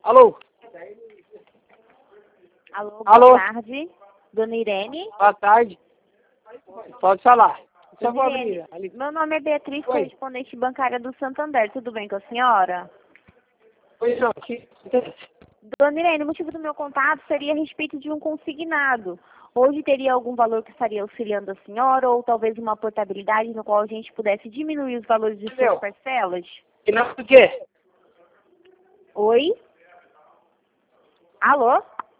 Alô? Alô, Alô? boa tarde. Dona Irene? Boa tarde. Pode falar. Só vou Dona Irene, abrir ali. meu nome é Beatriz, Oi. correspondente bancária do Santander. Tudo bem com a senhora? Oi, não. Que acontece? Dona Irene, o motivo do meu contato seria a respeito de um consignado. Hoje teria algum valor que estaria auxiliando a senhora ou talvez uma portabilidade no qual a gente pudesse diminuir os valores de suas Meu. parcelas? E não do quê? Oi? Alô?